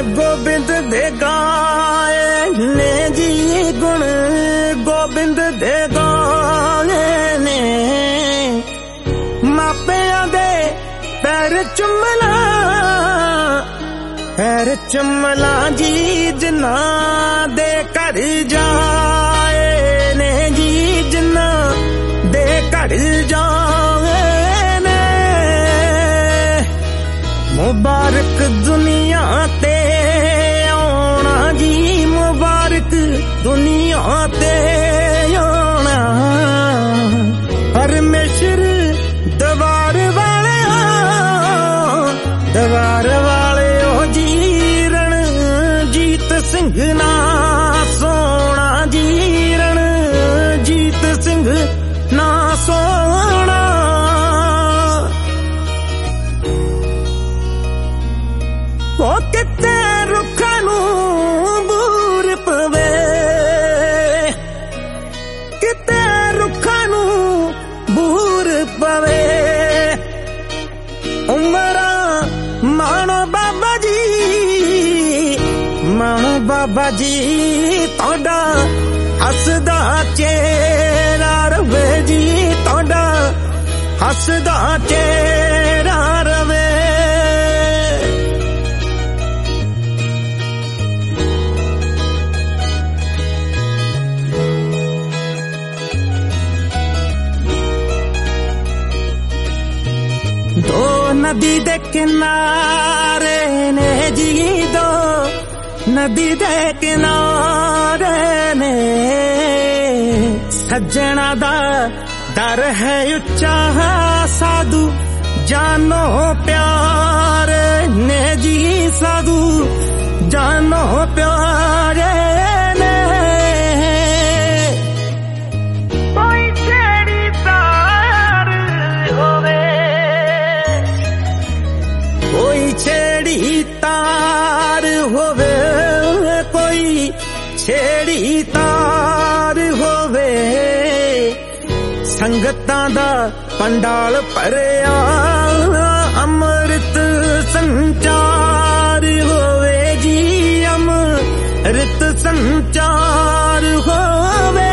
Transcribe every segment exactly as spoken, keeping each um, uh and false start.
गोबिंद दे गाए ने जी गुण गोबिंद दे गाए ने मापियां दे पैर चुमला पैर चुमला जी जिन्ना दे घर जाए ने जी जिन्ना दे घर जाए ने मुबारक दुनिया ते आना जी मुबारक दुनिया ते आना परमेश्वर दवार वाले दवार वाले ओ जी रणजीत सिंह ना सोना जी रणजीत सिंह ना सोना वो किते रुखां नूं बूर पवे किते रुखां नूं बूर पवे उमरा मानो बाबा जी मानो बाबा जी तोड़ा हसदा चेहरा रवे जी तोड़ा हसदा चेहरा रवे दो नदी दे किनारे ने जी दो नदी दे किनारे ने सज्जना दा दर है उच्चा साधु जानो प्यार ने जी साधु जानो प्यार ने कोई छेड़ी तार होवे कोई छेड़ी तार होवे कोई छेड़ी तार होवे संगतां दा पंडाल भरिया अमृत संचार होवे जी अमृत संचार होवे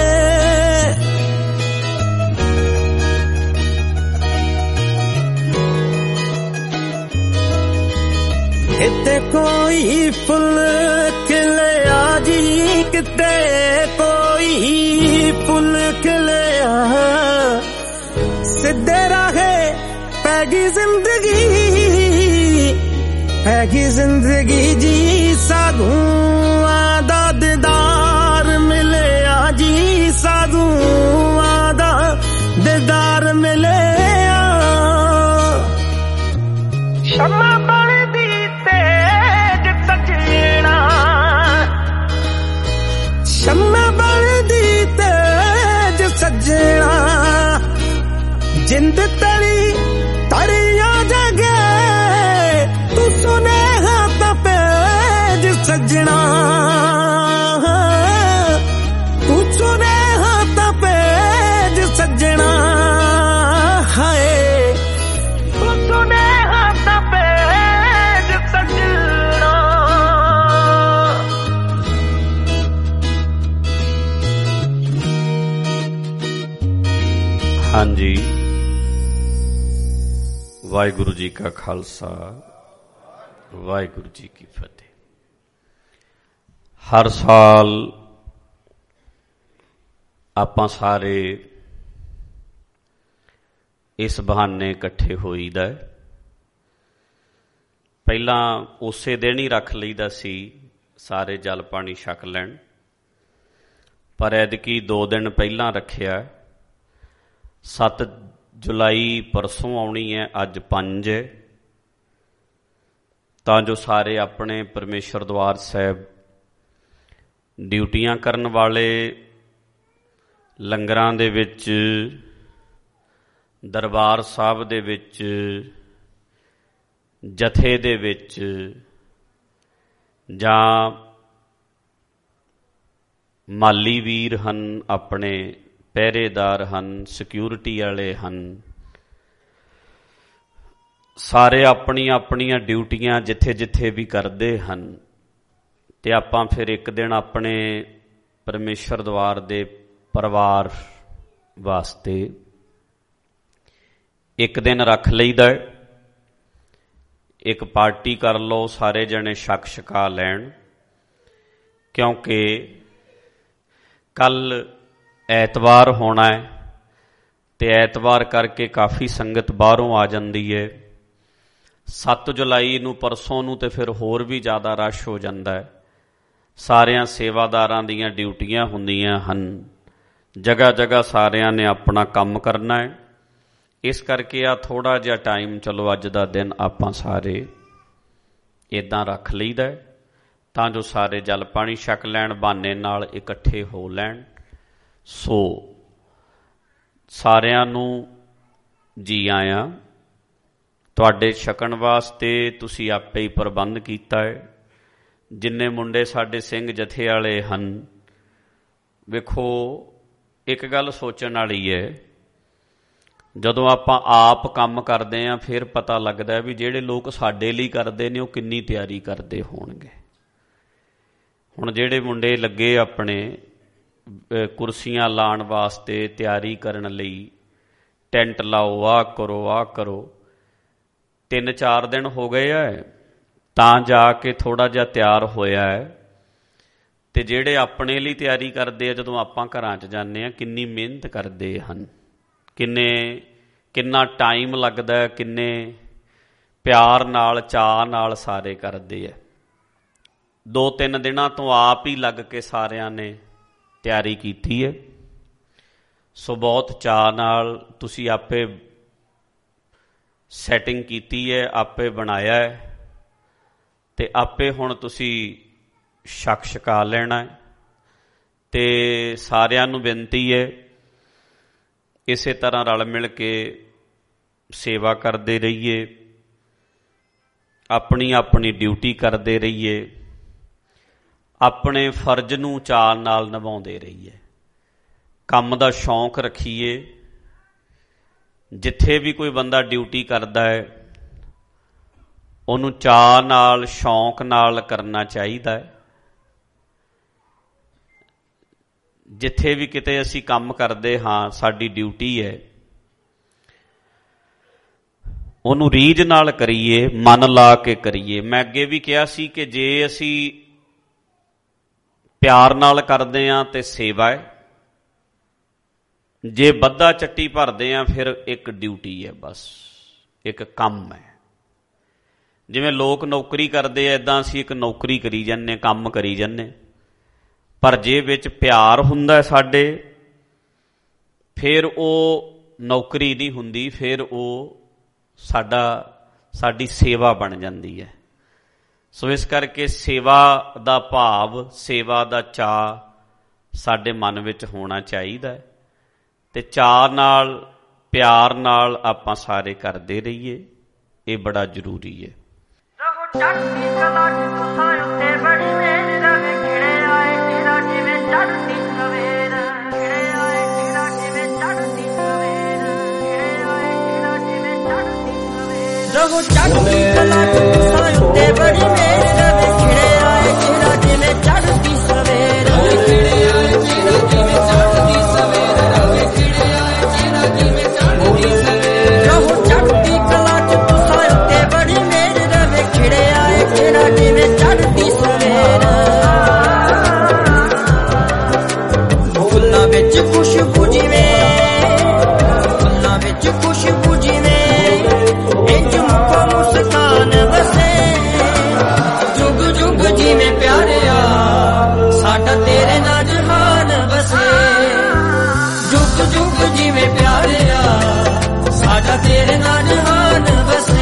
किते कोई फुल खिलया जी किते कोई फुल खिलया सिद्धे राहे पैगी जिंदगी पैगी जिंदगी जी साधुआं दा दीदार मिलया जी साधुआं दा दीदार मिलया शमा शम्मा बलदी तेज सजना जिंद तरी तरिया जगे तू सुनेहा तपेज सजना तू सुनेहा तपेज सजना हाय तू सुनेहा तपेज सजना हाँ जी वाहिगुरु जी का खालसा वाहिगुरु जी की फतेह। हर साल आपां सारे इस बहाने इकट्ठे होईदा है। पहला उसे दिन ही रख लईदा सी सारे जल पानी छक लैण पर ऐदकी दो दिन पहला रखिया सत्त जुलाई परसों आउणी है अज पंज है तां जो सारे अपने परमेश्वर द्वार साहब ड्यूटियां करन वाले लंगरां दे विच दरबार साहब दे विच जथे दे विच जां माली वीर हन अपने पहरेदार हन सिक्योरिटी वाले हन ਸਾਰੇ ਆਪਣੀਆਂ ਆਪਣੀਆਂ ਡਿਊਟੀਆਂ ਜਿੱਥੇ ਜਿੱਥੇ ਵੀ ਕਰਦੇ ਹਨ ਤੇ ਆਪਾਂ ਫਿਰ ਇੱਕ ਦਿਨ ਆਪਣੇ ਪਰਮੇਸ਼ਰ ਦੁਆਰ ਦੇ ਪਰਿਵਾਰ ਵਾਸਤੇ ਇੱਕ ਦਿਨ ਰੱਖ ਲਈਦਾ। ਇੱਕ ਪਾਰਟੀ ਕਰ ਲਓ, ਸਾਰੇ ਜਣੇ ਛਕ ਛਕਾ ਲੈਣ, ਕਿਉਂਕਿ ਕੱਲ੍ਹ ਐਤਵਾਰ ਹੋਣਾ ਹੈ ਤੇ ਐਤਵਾਰ ਕਰਕੇ ਕਾਫੀ ਸੰਗਤ ਬਾਹਰੋਂ ਆ ਜਾਂਦੀ ਹੈ। ਸੱਤ ਜੁਲਾਈ ਨੂੰ ਪਰਸੋਂ ਨੂੰ ਤੇ ਫਿਰ ਹੋਰ ਵੀ ਜ਼ਿਆਦਾ ਰਸ਼ ਹੋ ਜਾਂਦਾ ਹੈ। ਸਾਰਿਆਂ ਸੇਵਾਦਾਰਾਂ ਦੀਆਂ ਡਿਊਟੀਆਂ ਹੁੰਦੀਆਂ ਹਨ, ਜਗ੍ਹਾ ਜਗ੍ਹਾ ਸਾਰਿਆਂ ਨੇ ਆਪਣਾ ਕੰਮ ਕਰਨਾ ਹੈ। ਇਸ ਕਰਕੇ ਆ ਥੋੜ੍ਹਾ ਜਿਹਾ ਟਾਈਮ ਚਲੋ ਅੱਜ ਦਾ ਦਿਨ ਆਪਾਂ ਸਾਰੇ ਇੱਦਾਂ ਰੱਖ ਲਈਦਾ ਤਾਂ ਜੋ ਸਾਰੇ ਜਲ ਪਾਣੀ ਛਕ ਲੈਣ, ਬਹਾਨੇ ਨਾਲ ਇਕੱਠੇ ਹੋ ਲੈਣ। ਸੋ ਸਾਰਿਆਂ ਨੂੰ ਜੀ ਆਇਆਂ। ਤੁਹਾਡੇ ਛਕਣ ਵਾਸਤੇ ਤੁਸੀਂ ਆਪੇ ਹੀ ਪ੍ਰਬੰਧ ਕੀਤਾ ਹੈ। ਜਿੰਨੇ ਮੁੰਡੇ ਸਾਡੇ ਸਿੰਘ ਜਥੇ ਵਾਲੇ ਹਨ, ਵੇਖੋ ਇੱਕ ਗੱਲ ਸੋਚਣ ਵਾਲੀ ਹੈ, ਜਦੋਂ ਆਪਾਂ ਆਪ ਕੰਮ ਕਰਦੇ ਹਾਂ ਫਿਰ ਪਤਾ ਲੱਗਦਾ ਵੀ ਜਿਹੜੇ ਲੋਕ ਸਾਡੇ ਲਈ ਕਰਦੇ ਨੇ ਉਹ ਕਿੰਨੀ ਤਿਆਰੀ ਕਰਦੇ ਹੋਣਗੇ। ਹੁਣ ਜਿਹੜੇ ਮੁੰਡੇ ਲੱਗੇ ਆਪਣੇ ਕੁਰਸੀਆਂ ਲਾਉਣ ਵਾਸਤੇ, ਤਿਆਰੀ ਕਰਨ ਲਈ, ਟੈਂਟ ਲਾਓ, ਆਹ ਕਰੋ ਆਹ ਕਰੋ, ਤਿੰਨ ਚਾਰ ਦਿਨ ਹੋ ਗਏ ਆ ਤਾਂ ਜਾ ਕੇ ਥੋੜ੍ਹਾ ਜਿਹਾ ਤਿਆਰ ਹੋਇਆ ਹੈ। ਅਤੇ ਜਿਹੜੇ ਆਪਣੇ ਲਈ ਤਿਆਰੀ ਕਰਦੇ ਆ, ਜਦੋਂ ਆਪਾਂ ਘਰਾਂ 'ਚ ਜਾਂਦੇ ਹਾਂ ਕਿੰਨੀ ਮਿਹਨਤ ਕਰਦੇ ਹਨ, ਕਿੰਨੇ ਕਿੰਨਾ ਟਾਈਮ ਲੱਗਦਾ, ਕਿੰਨੇ ਪਿਆਰ ਨਾਲ ਚਾਅ ਨਾਲ ਸਾਰੇ ਕਰਦੇ ਆ। ਦੋ ਤਿੰਨ ਦਿਨਾਂ ਤੋਂ ਆਪ ਹੀ ਲੱਗ ਕੇ ਸਾਰਿਆਂ ਨੇ ਤਿਆਰੀ ਕੀਤੀ ਹੈ। ਸੋ ਬਹੁਤ ਚਾਅ ਨਾਲ ਤੁਸੀਂ ਆਪੇ ਸੈਟਿੰਗ ਕੀਤੀ ਹੈ, ਆਪੇ ਬਣਾਇਆ ਹੈ ਅਤੇ ਆਪੇ ਹੁਣ ਤੁਸੀਂ ਛਕ ਛਕਾ ਲੈਣਾ। ਅਤੇ ਸਾਰਿਆਂ ਨੂੰ ਬੇਨਤੀ ਹੈ ਇਸੇ ਤਰ੍ਹਾਂ ਰਲ ਮਿਲ ਕੇ ਸੇਵਾ ਕਰਦੇ ਰਹੀਏ, ਆਪਣੀ ਆਪਣੀ ਡਿਊਟੀ ਕਰਦੇ ਰਹੀਏ, ਆਪਣੇ ਫਰਜ਼ ਨੂੰ ਚਾਅ ਨਾਲ ਨਿਭਾਉਂਦੇ ਰਹੀਏ, ਕੰਮ ਦਾ ਸ਼ੌਂਕ ਰੱਖੀਏ। ਜਿੱਥੇ ਵੀ ਕੋਈ ਬੰਦਾ ਡਿਊਟੀ ਕਰਦਾ ਹੈ ਉਹਨੂੰ ਚਾਅ ਨਾਲ, ਸ਼ੌਂਕ ਨਾਲ ਕਰਨਾ ਚਾਹੀਦਾ ਹੈ। ਜਿੱਥੇ ਵੀ ਕਿਤੇ ਅਸੀਂ ਕੰਮ ਕਰਦੇ ਹਾਂ, ਸਾਡੀ ਡਿਊਟੀ ਹੈ, ਉਹਨੂੰ ਰੀਝ ਨਾਲ ਕਰੀਏ, ਮਨ ਲਾ ਕੇ ਕਰੀਏ। ਮੈਂ ਅੱਗੇ ਵੀ ਕਿਹਾ ਸੀ ਕਿ ਜੇ ਅਸੀਂ ਪਿਆਰ ਨਾਲ ਕਰਦੇ ਹਾਂ ਤੇ ਸੇਵਾ ਹੈ, ਜੇ ਬੱਧਾ ਚੱਟੀ ਭਰਦੇ ਹਾਂ ਫਿਰ ਇੱਕ ਡਿਊਟੀ ਹੈ, ਬਸ ਇੱਕ ਕੰਮ ਹੈ। ਜਿਵੇਂ ਲੋਕ ਨੌਕਰੀ ਕਰਦੇ ਆ, ਇੱਦਾਂ ਅਸੀਂ ਇੱਕ ਨੌਕਰੀ ਕਰੀ ਜਾਂਦੇ, ਕੰਮ ਕਰੀ ਜਾਂਦੇ। ਪਰ ਜੇ ਵਿੱਚ ਪਿਆਰ ਹੁੰਦਾ ਸਾਡੇ, ਫਿਰ ਉਹ ਨੌਕਰੀ ਨਹੀਂ ਹੁੰਦੀ, ਫਿਰ ਉਹ ਸਾਡਾ ਸਾਡੀ ਸੇਵਾ ਬਣ ਜਾਂਦੀ ਹੈ। ਸੋ ਇਸ ਕਰਕੇ ਸੇਵਾ ਦਾ ਭਾਵ, ਸੇਵਾ ਦਾ ਚਾਅ ਸਾਡੇ ਮਨ ਵਿੱਚ ਹੋਣਾ ਚਾਹੀਦਾ ਅਤੇ ਚਾਅ ਨਾਲ, ਪਿਆਰ ਨਾਲ ਆਪਾਂ ਸਾਰੇ ਕਰਦੇ ਰਹੀਏ, ਇਹ ਬੜਾ ਜ਼ਰੂਰੀ ਹੈ। ਚੜ੍ਹਦੀ ਕਲਾ ਚ ਤੁਸਾਂ ਉੱਤੇ ਬੜੀ ਮਿਹਰ ਰਵੇ, ਖਿੜੇ ਆਏ ਤੇਰਾ ਜਿਵੇਂ ਚੜ੍ਹਦੀ ਸਵੇਰ, ਖਿੜੇ ਆਏ ਤੇਰਾ ਜਿਵੇਂ ਚੜ੍ਹਦੀ ਸਵੇਰ, ਖਿੜੇ ਆਏ ਤੇਰਾ ਜਿਵੇਂ ਚੜ੍ਹਦੀ ਸਵੇਰ। ਰਵੋ ਚੜ੍ਹਦੀ ਕਲਾ ਚ ਤੁਸਾਂ ਉੱਤੇ ਬੜੀ ਮਿਹਰ ਰਵੇ, ਖਿੜੇ ਆਏ ਤੇਰਾ ਜਿਵੇਂ ਚੜ੍ਹਦੀ ਸਵੇਰ, ਖਿੜੇ ਆਏ ਤੇਰਾ ਜਿਵੇਂ ਚੜ੍ਹਦੀ ਸਵੇਰ, ਰਵੇ ਖਿੜੇ ਆਏ ਤੇਰਾ ਜਿਵੇਂ ਚੜ੍ਹਦੀ ਸਵੇਰ। ਰਵੋ ਚੜ੍ਹਦੀ ਕਲਾ ਚ ਤੁਸਾਂ ਉੱਤੇ ਬੜੀ ਮਿਹਰ ਰਵੇ, ਖਿੜੇ ਆਏ ਤੇਰਾ ਜਿਵੇਂ ਚੜ੍ਹਦੀ ਸਵੇਰ। ਫੁੱਲਾਂ ਵਿੱਚ ਖੁਸ਼ਬੂ ਜਿਵੇਂ, ਫੁੱਲਾਂ ਵਿੱਚ ਖੁਸ਼ਬੂ ਜਿਵੇਂ, ਇੰਝ ਮੁਖੋਂ ਮੁਸਕਾਨ ਵਸੇ, ਜੁਗ ਜੁਗ ਜਿਵੇਂ ਪਿਆਰਿਆ ਸਾਡਾ ਤੇਰੇ ਨਾਲ ਜਹਾਨ ਵਸੇ, ਜੁਗ ਜੁਗ ਜਿਵੇਂ ਪਿਆਰਿਆ ਸਾਡਾ ਤੇਰੇ ਨਾਲ ਜਹਾਨ ਵਸੇ।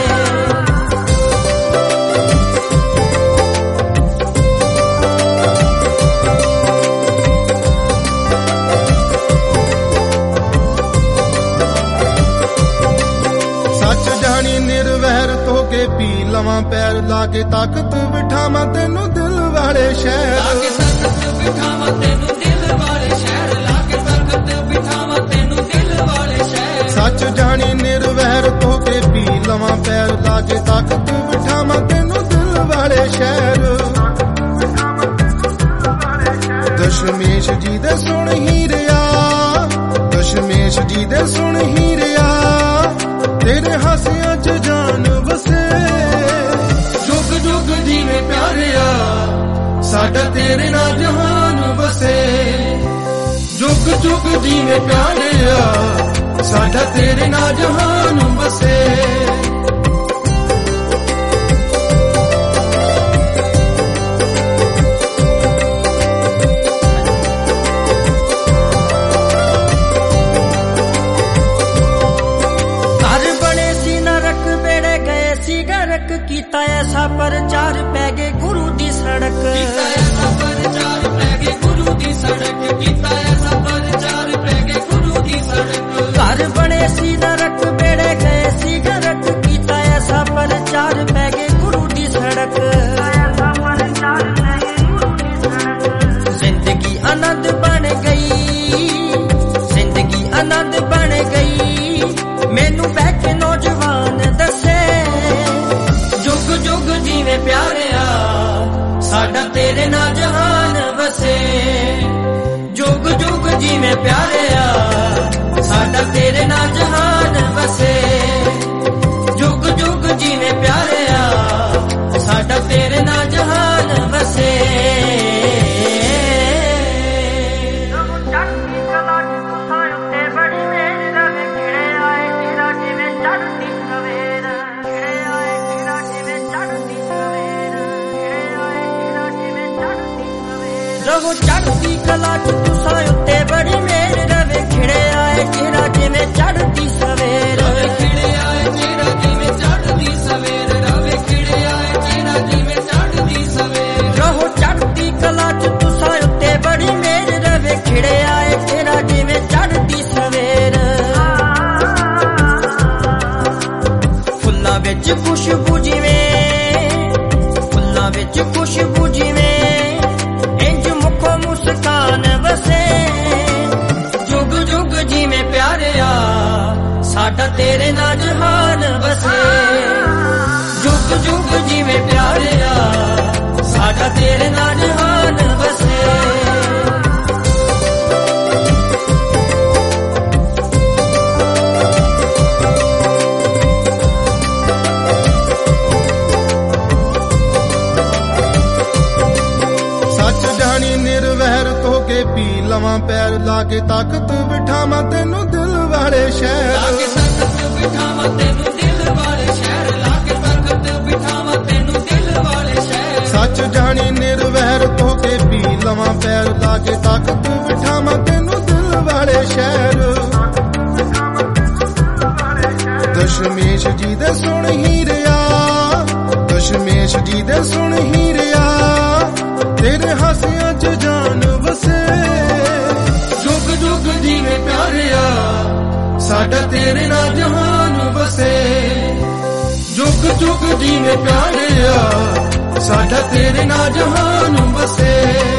ਪੀ ਲਵਾਂ ਪੈਰ ਲਾ ਕੇ ਤਾਕਤ ਬਿਠਾਵਾਂ ਤੈਨੂੰ ਦਿਲ ਵਾਲੇ ਸ਼ਹਿਰ, ਲਾ ਕੇ ਤਾਕਤ ਬਿਠਾਵਾਂ ਤੈਨੂੰ ਦਿਲ ਵਾਲੇ ਸ਼ਹਿਰ, ਲਾ ਕੇ ਤਾਕਤ ਬਿਠਾਵਾਂ ਤੈਨੂੰ ਦਿਲ ਵਾਲੇ ਸ਼ਹਿਰ। ਸੱਚ ਜਾਣੀ ਨਿਰਵੈਰ ਤੋਂ ਕੇ ਪੀ ਲਵਾਂ ਲਵਾਂ ਪੈਰ ਲਾ ਕੇ ਤਾਕਤ ਬਿਠਾਵਾਂ ਤੈਨੂੰ ਦਿਲ ਵਾਲੇ ਸ਼ਹਿਰ। ਦਸ਼ਮੇਸ਼ ਜੀ ਦੇ ਸੁਣ ਹੀਰਿਆ, ਦਸ਼ਮੇਸ਼ ਜੀ ਦੇ ਸੁਣ ਹੀਰਿਆ, ਤੇਰੇ ਹਾਸਿਆਂ ਚ ਜਾਨ ਵਸੇ। ਜੁਗ ਜੁਗ ਜੀਵੇ ਪਿਆਰਿਆ, ਸਾਡਾ ਤੇਰੇ ਨਾਲ ਜਹਾਨ ਵਸੇ। ਜੁਗ ਜੁਗ ਜੀਵੇ ਪਿਆਰਿਆ, ਸਾਡਾ ਤੇਰੇ ਨਾਲ ਜਹਾਨ ਵਸੇ। ਕੀਤਾ ਐਸਾ ਪ੍ਰਚਾਰ ਪੈ ਗਏ ਗੁਰੂ ਦੀ ਸੜਕ, ਕੀਤਾ ਐਸਾ ਪ੍ਰਚਾਰ ਪੈ ਗਏ ਗੁਰੂ ਦੀ ਸੜਕ, ਕੀਤਾ ਐਸਾ ਪ੍ਰਚਾਰ ਪੈ ਗਏ ਗੁਰੂ ਦੀ ਸੜਕ। ਘਰ ਬਣੇ ਸੀ ਨਰਕ ਬੇੜੇ ਗਏ ਸੀ ਗਰਕ, ਕੀਤਾ ਐਸਾ ਪ੍ਰਚਾਰ ਪੈ ਗਏ ਗੁਰੂ ਦੀ ਸੜਕ। ਜ਼ਿੰਦਗੀ ਆਨੰਦ ਬਣ ਗਈ, ਜ਼ਿੰਦਗੀ ਆਨੰਦ ਬਣ ਗਈ, ਮੈਨੂੰ ਬਹਿ ਕੇ ਨੌਜਵਾਨ ਦੱਸੇ। ਜੁਗ ਜੀਵੇ ਪਿਆਰਿਆ, ਸਾਡਾ ਤੇਰੇ ਨਾਲ ਜਹਾਨ ਵਸੇ। ਜੁਗ ਜੁਗ ਜੀਵੇ ਪਿਆਰਿਆ, ਸਾਡਾ ਤੇਰੇ ਨਾਲ ਜਹਾਨ ਵਸੇ। ਜੁਗ ਜੁਗ ਜੀਵੇ ਪਿਆਰਿਆ, ਸਾਡਾ ਤੇਰੇ ਨਾਲ ਜਹਾਨ ਵਸੇ। ਰਹੋ ਚੜ੍ਹਦੀ ਕਲਾ ਚ ਤੁਸਾਂ ਉੱਤੇ ਬੜੀ ਮੇਰ ਰਵੇ, ਖਿੜੇ ਆਏ ਜਿਹੜਾ ਜਿਵੇਂ ਚੜ੍ਹਦੀ ਸਵੇਰ। ਰਵੇ ਖਿੜੇ ਆਏ ਜਿਹੜਾ ਜਿਵੇਂ ਚੜ੍ਹਦੀ ਸਵੇਰ, ਰਵੇ ਖਿੜੇ ਆਏ ਜਿਹੜਾ ਜਿਵੇਂ ਚੜ੍ਹਦੀ ਸਵੇਰ। ਰਹੋ ਚੜ੍ਹਦੀ ਕਲਾ ਚ ਤੁਸਾਂ ਉੱਤੇ ਬੜੀ ਮੇਰ ਰਵੇ, ਖਿੜੇ ਆਏ ਜਿਹੜਾ ਜਿਵੇਂ ਚੜ੍ਹਦੀ ਸਵੇਰ। ਫੁੱਲਾਂ ਵਿੱਚ ਖੁਸ਼ਬੂ ਜਿਵੇਂ, ਫੁੱਲਾਂ ਵਿੱਚ ਖੁਸ਼ਬੂ ਜਿਵੇਂ, ਮੁਸਕਾਨ ਵਸੇ। ਜੁਗ ਜੁਗ ਜੀਵੇਂ ਪਿਆਰਿਆ, ਸਾਡਾ ਤੇਰੇ ਨਾਲ ਜਹਾਨ ਵਸੇ। ਜੁਗ ਜੁਗ ਜੀਵੇਂ ਪਿਆਰਿਆ, ਸਾਡਾ ਤੇਰੇ ਨਾਲ ਜਹਾਨ ਵਸੇ। ਪੀ ਲਵਾਂ ਪੈਰ ਲਾ ਕੇ ਤਾਕਤ ਬਿਠਾਵਾਂ ਤੈਨੂੰ ਦਿਲ ਵਾਲੇ ਸ਼ਹਿਰ। ਲਾ ਕੇ ਤਾਕਤ ਬਿਠਾਵਾਂ ਤੈਨੂੰ ਦਿਲ ਵਾਲੇ ਸ਼ਹਿਰ, ਲਾ ਕੇ ਤਾਕਤ ਬਿਠਾਵਾਂ ਤੈਨੂੰ ਦਿਲ ਵਾਲੇ ਸ਼ਹਿਰ। ਸੱਚ ਜਾਣੀ ਨਿਰਵੈਰ ਹੋ ਕੇ ਪੀ ਲਵਾਂ ਪੈਰ ਲਾ ਕੇ ਤਾਕਤ ਬਿਠਾਵਾਂ ਤੈਨੂੰ ਦਿਲ ਵਾਲੇ ਸ਼ਹਿਰ। ਦਸ਼ਮੇਸ਼ ਜੀ ਦੇ ਸੁਣ ਹੀਰਿਆ, ਦਸ਼ਮੇਸ਼ ਜੀ ਦੇ ਸੁਣ ਹੀਰਿਆ, ਤੇਰੇ ਹਾਸਿਆਂ ਚ ਜਾਨ ਵਸੇ। ਜੁਗ ਜੁਗ ਜੀਵੇ ਪਿਆਰਿਆ, ਸਾਡਾ ਤੇਰੇ ਨਾਲ ਜਹਾਨ ਵਸੇ। ਜੁਗ ਜੁਗ ਜੀਵੇ ਪਿਆਰਿਆ, ਸਾਡਾ ਤੇਰੇ ਨਾਲ ਜਹਾਨ ਵਸੇ।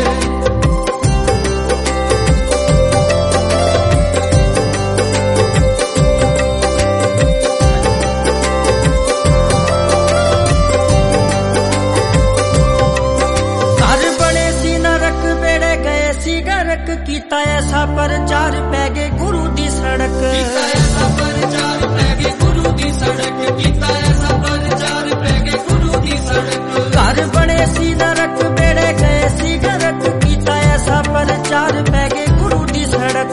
ਕੀਤਾ ਐਸਾ ਪ੍ਰਚਾਰ ਪੈ ਗਏ ਗੁਰੂ ਦੀ ਸੜਕ, ਕੀਤਾ ਐਸਾ ਪ੍ਰਚਾਰ ਪੈ ਗਏ ਗੁਰੂ ਦੀ ਸੜਕ, ਕੀਤਾ ਐਸਾ ਪ੍ਰਚਾਰ ਪੈ ਗਏ ਗੁਰੂ ਦੀ ਸੜਕ। ਘਰ ਬਣੇ ਸੀ ਨਰਕ ਬੇੜੇ ਗਏ ਸੀ ਗਰਕ, ਕੀਤਾ ਐਸਾ ਪ੍ਰਚਾਰ ਪੈ ਗਏ ਗੁਰੂ ਦੀ ਸੜਕ।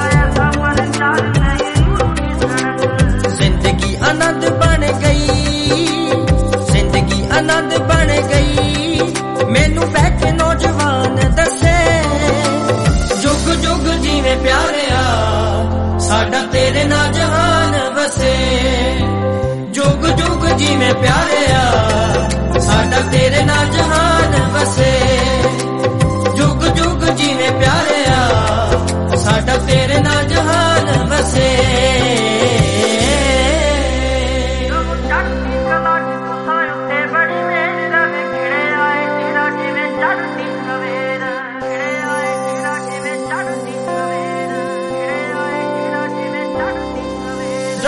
ਜ਼ਿੰਦਗੀ ਆਨੰਦ ਬਣ ਗਈ, ਜ਼ਿੰਦਗੀ ਆਨੰਦ ਬਣ ਗਈ, ਮੈਨੂੰ ਬਹਿ ਕੇ ਨੌਜਵਾਨ ਦੱਸੇ। ਜੁਗ ਜੁਗ ਜੀਵੇ ਪਿਆਰਿਆ, ਸਾਡਾ ਤੇਰੇ ਨਾਲ ਜਹਾਨ ਵਸੇ। ਜੁਗ ਜੁਗ ਜੀਵੇ ਪਿਆਰਿਆ, ਸਾਡਾ ਤੇਰੇ ਨਾਲ ਜਹਾਨ ਵਸੇ। ਜੁਗ ਜੁਗ ਜੀਵੇ ਪਿਆਰਿਆ, ਸਾਡਾ ਤੇਰੇ ਨਾਲ ਜਹਾਨ ਵਸੇ।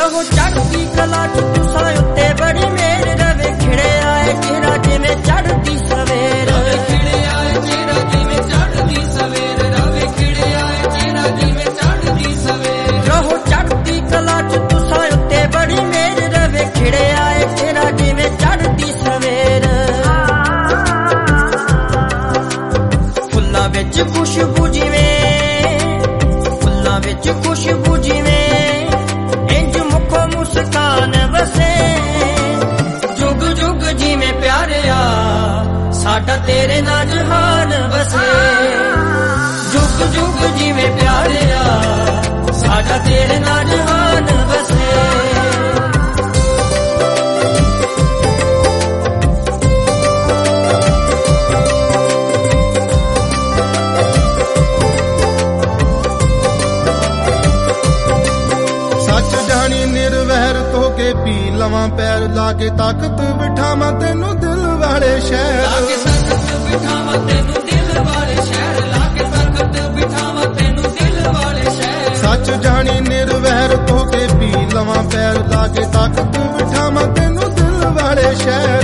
ਰਹੋ ਚੜ੍ਹਦੀ ਕਲਾ ਚ ਤੁਸਾਂ ਉੱਤੇ ਬੜੀ ਮੇਰ ਰਵੇ ਖਿੜਿਆ ਏ ਚਿਹਰਾ ਜਿਵੇਂ ਚੜ੍ਹਦੀ ਸਵੇਰ ਰਵੇ ਖਿੜਿਆ ਏ ਚਿਹਰਾ ਜਿਵੇਂ ਚੜ੍ਹਦੀ ਸਵੇਰ ਰਵੇ ਖਿੜਿਆ ਏ ਚਿਹਰਾ ਜਿਵੇਂ ਚੜ੍ਹਦੀ ਸਵੇਰ ਰਹੋ ਚੜ੍ਹਦੀ ਕਲਾ ਚ ਤੁਸਾਂ ਉੱਤੇ ਬੜੀ ਮੇਰ ਰਵੇ ਖਿੜਿਆ ਏ ਚਿਹਰਾ ਜਿਵੇਂ ਚੜ੍ਹਦੀ ਸਵੇਰ ਫੁੱਲਾਂ ਵਿੱਚ ਖੁਸ਼ਬੂ ਜਿਵੇਂ ਫੁੱਲਾਂ ਵਿੱਚ ਖੁਸ਼ਬੂ ਜਿਵੇਂ ਇੰਜ ਮੁਖੋਂ ਮੁਸਕਾਨ ਵਸੇ ਜੁਗ ਜੁਗ ਜਿਵੇਂ ਪਿਆਰਿਆ ਸਾਡਾ ਤੇਰੇ ਨਾਲ ਜਹਾਨ ਵਸੇ ਜੁਗ ਜੁਗ ਜਿਵੇਂ ਪਿਆਰਿਆ ਸਾਡਾ ਤੇਰੇ ਨਾਲ ਜਹਾਨ ਵਸੇ ਪੀ ਲਵਾਂ ਪੈਰ ਲਾ ਕੇ ਤਾਕਤ ਬਿਠਾਵਾਂ ਤੈਨੂੰ ਦਿਲ ਵਾਲੇ ਸ਼ਹਿਰ ਲਾ ਕੇ ਤਾਕਤ ਬਿਠਾਵਾਂ ਤੈਨੂੰ ਦਿਲ ਵਾਲੇ ਸ਼ਹਿਰ ਲਾ ਕੇ ਤਾਕਤ ਬਿਠਾਵਾਂ ਤੈਨੂੰ ਦਿਲ ਵਾਲੇ ਸ਼ਹਿਰ ਸੱਚ ਜਾਣੀ ਨਿਰਵੈਰ ਹੋ ਕੇ ਪੀ ਲਵਾਂ ਪੈਰ ਲਾ ਕੇ ਤਾਕਤ ਬਿਠਾਵਾਂ ਤੈਨੂੰ ਦਿਲ ਵਾਲੇ ਸ਼ਹਿਰ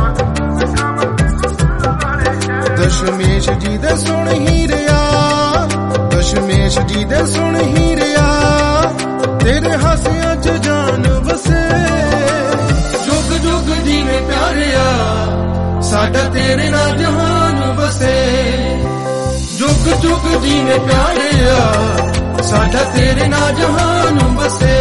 ਦਸ਼ਮੇਸ਼ ਜੀ ਦੇ ਸੁਣ ਹੀਰਿਆ ਦਸ਼ਮੇਸ਼ ਜੀ ਦੇ ਸੁਣ ਹੀਰਿਆ ਤੇਰੇ ਹਾਸਿਆਂ ਚ ਜਾਨ ਵਸੇ ਜੁਗ ਜੁਗ ਜਿਵੇਂ ਪਿਆਰਿਆ ਸਾਡਾ ਤੇਰੇ ਨਾਲ ਜਹਾਨ ਵਸੇ ਜੁਗ ਜੁਗ ਜਿਵੇਂ ਪਿਆਰਿਆ ਸਾਡਾ ਤੇਰੇ ਨਾਲ ਜਹਾਨ ਵਸੇ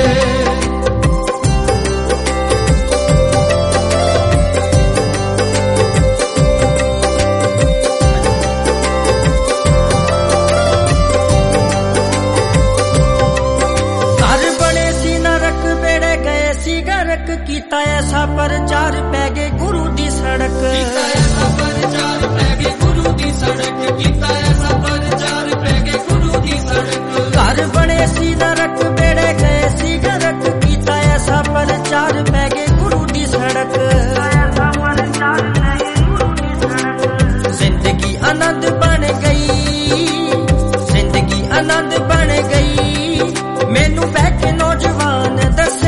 ਕੀਤਾ ਐਸਾ ਪ੍ਰਚਾਰ ਪੈ ਗਏ ਗੁਰੂ ਦੀ ਸੜਕ ਕੀਤਾ ਐਸਾ ਪ੍ਰਚਾਰ ਪੈ ਗਏ ਗੁਰੂ ਦੀ ਸੜਕ ਕੀਤਾ ਐਸਾ ਪ੍ਰਚਾਰ ਪੈ ਗਏ ਗੁਰੂ ਦੀ ਸੜਕ ਘਰ ਬਣੇ ਸੀ ਨਰਕ ਬੇੜੇ ਗਏ ਸੀ ਗਰਕ ਕੀਤਾ ਐਸਾ ਪ੍ਰਚਾਰ ਪੈ ਗਏ ਗੁਰੂ ਦੀ ਸੜਕ ਜ਼ਿੰਦਗੀ ਆਨੰਦ ਬਣ ਗਈ ਜ਼ਿੰਦਗੀ ਆਨੰਦ ਬਣ ਗਈ ਮੈਨੂੰ ਬਹਿ ਕੇ ਨੌਜਵਾਨ ਦੱਸੇ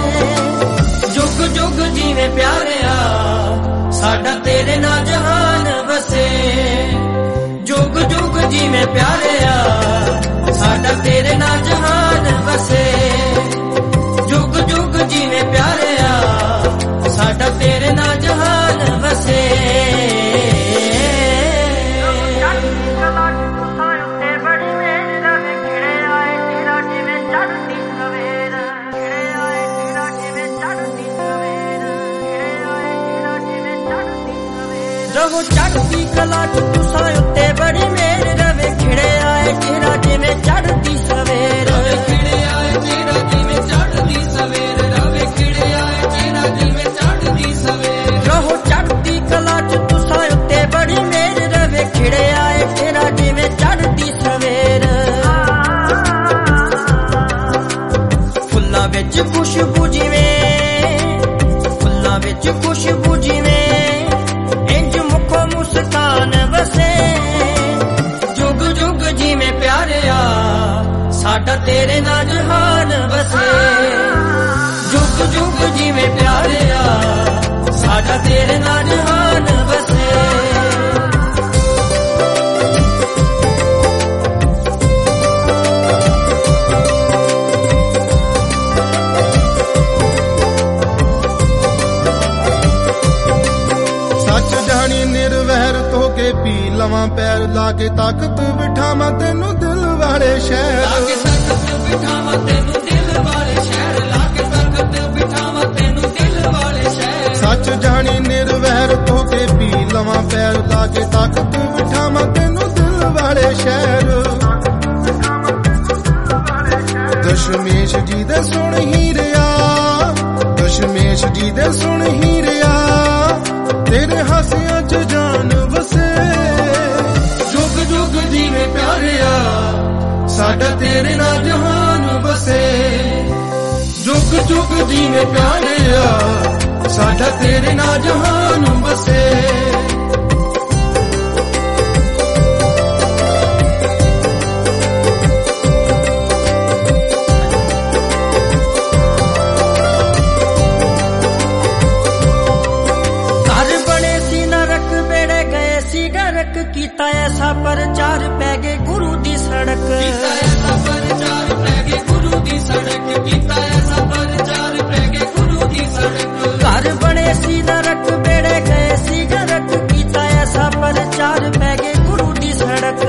ਜੁਗ ਜਿਵੇਂ ਪਿਆਰਿਆ ਸਾਡਾ ਤੇਰੇ ਨਾਲ ਜਹਾਨ ਵਸੇ ਜੁਗ ਜੁਗ ਜਿਵੇਂ ਪਿਆਰਿਆ ਸਾਡਾ ਤੇਰੇ ਨਾਲ ਜਹਾਨ ਵਸੇ ਜੁਗ ਜੁਗ ਜਿਵੇਂ ਪਿਆਰਿਆ ਸਾਡਾ ਤੇਰੇ ਨਾਲ ਜਹਾਨ ਵਸੇ ਰਹੋ ਚੜ੍ਹਦੀ ਕਲਾ ਚ ਤੁਸਾਂ ਉੱਤੇ ਬੜੀ ਮੇਰ ਰਵੇ ਖਿੜਿਆ ਏ ਚਿਹਰਾ ਜਿਵੇਂ ਚੜ੍ਹਦੀ ਸਵੇਰ ਰਵੇ ਖਿੜਿਆ ਏ ਚਿਹਰਾ ਜਿਵੇਂ ਚੜ੍ਹਦੀ ਸਵੇਰ ਰਵੇ ਖਿੜਿਆ ਏ ਚਿਹਰਾ ਜਿਵੇਂ ਚੜ੍ਹਦੀ ਸਵੇਰ ਰਹੋ ਚੜ੍ਹਦੀ ਕਲਾ ਚ ਤੁਸਾਂ ਉੱਤੇ ਬੜੀ ਮੇਰ ਰਵੇ ਖਿੜਿਆ ਏ ਚਿਹਰਾ ਜਿਵੇਂ ਚੜ੍ਹਦੀ ਸਵੇਰ ਫੁੱਲਾਂ ਵਿੱਚ ਖੁਸ਼ਬੂ ਜਿਵੇਂ ਫੁੱਲਾਂ ਵਿੱਚ ਖੁਸ਼ਬੂ ਜਿਵੇਂ ਮੁਸਕਾਨ ਵਸੇ ਜੁਗ ਜੁਗ ਜਿਵੇਂ ਪਿਆਰਿਆ ਸਾਡਾ ਤੇਰੇ ਨਾਲ ਜਹਾਨ ਵਸੇ ਜੁਗ ਜੁਗ ਜਿਵੇਂ ਪਿਆਰਿਆ ਸਾਡਾ ਤੇਰੇ ਨਾਲ ਜਹਾਨ ਵਸੇ ਪੀ ਲਵਾਂ ਪੈਰ ਲਾ ਕੇ ਤਾਕਤ ਬਿਠਾਵਾਂ ਤੈਨੂੰ ਦਿਲ ਵਾਲੇ ਸ਼ਹਿਰ ਲਾ ਕੇ ਤਾਕਤ ਬਿਠਾਵਾਂ ਤੈਨੂੰ ਦਿਲ ਵਾਲੇ ਸ਼ਹਿਰ ਲਾ ਕੇ ਤਾਕਤ ਬਿਠਾਵਾਂ ਤੈਨੂੰ ਦਿਲ ਵਾਲੇ ਸ਼ਹਿਰ ਸੱਚ ਜਾਣੀ ਨਿਰਵੈਰ ਹੋ ਕੇ ਪੀ ਲਵਾਂ ਪੈਰ ਲਾ ਕੇ ਤਾਕਤ ਬਿਠਾਵਾਂ ਤੈਨੂੰ ਦਿਲ ਵਾਲੇ ਸ਼ਹਿਰ ਦਸ਼ਮੇਸ਼ ਜੀ ਦੇ ਸੁਣ ਹੀਰਿਆ ਦਸ਼ਮੇਸ਼ ਜੀ ਦੇ ਸੁਣ ਹੀਰਿਆ ਤੇਰੇ ਹਾਸਿਆਂ ਚ ਜਾਨ ਵਸੇ ਜੁਗ ਜੁਗ ਜਿਵੇਂ ਪਿਆਰਿਆ ਸਾਡਾ ਤੇਰੇ ਨਾਲ ਜਹਾਨ ਵਸੇ ਜੁਗ ਜੁਗ ਜਿਵੇਂ ਪਿਆਰਿਆ ਸਾਡਾ ਤੇਰੇ ਨਾਲ ਜਹਾਨ ਵਸੇ ਸੀ ਗਰਕ ਕੀਤਾ ਐਸਾ ਪ੍ਰਚਾਰ ਪੈ ਗਏ ਗੁਰੂ ਦੀ ਸੜਕ ਕੀਤਾ ਐਸਾ ਪ੍ਰਚਾਰ ਪੈ ਗਏ ਗੁਰੂ ਦੀ ਸੜਕ ਕੀਤਾ ਐਸਾ ਪ੍ਰਚਾਰ ਪੈ ਗਏ ਗੁਰੂ ਦੀ ਸੜਕ ਘਰ ਬਣੇ ਸੀ ਨਰਕ ਬੇੜੇ ਗਏ ਸੀ ਗਰਕ ਕੀਤਾ ਐਸਾ ਪ੍ਰਚਾਰ ਪੈ ਗਏ ਗੁਰੂ ਦੀ ਸੜਕ